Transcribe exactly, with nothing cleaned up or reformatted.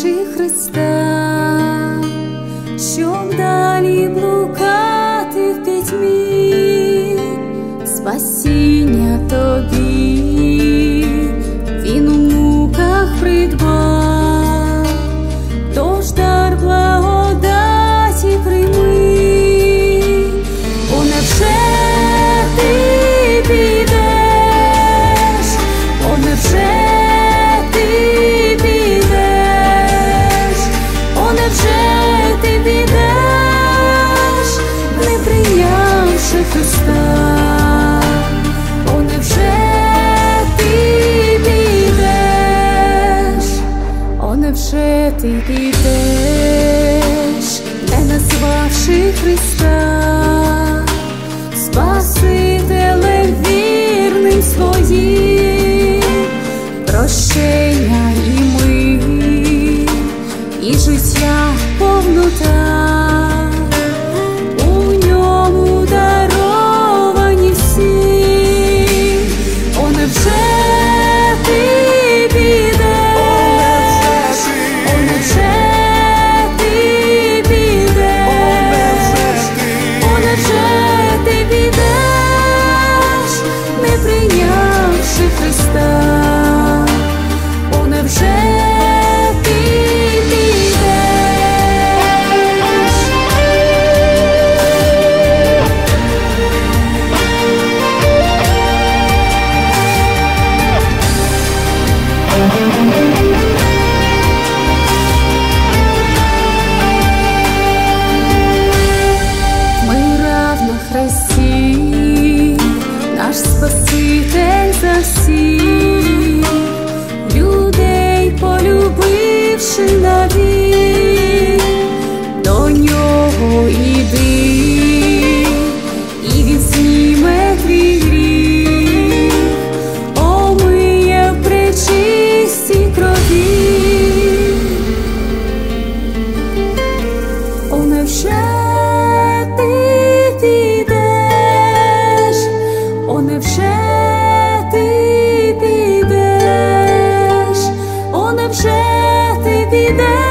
назвавши Христа, щоб далі блукати в пітьмі, спасіння тобі він у муках придбав, тож дар благодаті прийми. О, невже ти підеш, о, невже ти підеш, о, невже ти підеш, не прийнявши Христа. О, невже ти підеш, о, невже ти підеш, не назвавши Христа Спасителем вірним своїм, прощення і мир, і життя повнота, у ньому даровані всі. О, невже ти підеш, о, невже ти підеш, о, невже ти підеш, не прийнявши Христа. О, невже ти наш Спаситель за всіх людей, полюбивши навік, до нього іди, і він зніме твій гріх, омиє в пречистій крові. О, невже ти підеш, о, невже ти підеш, о, невже ти підеш.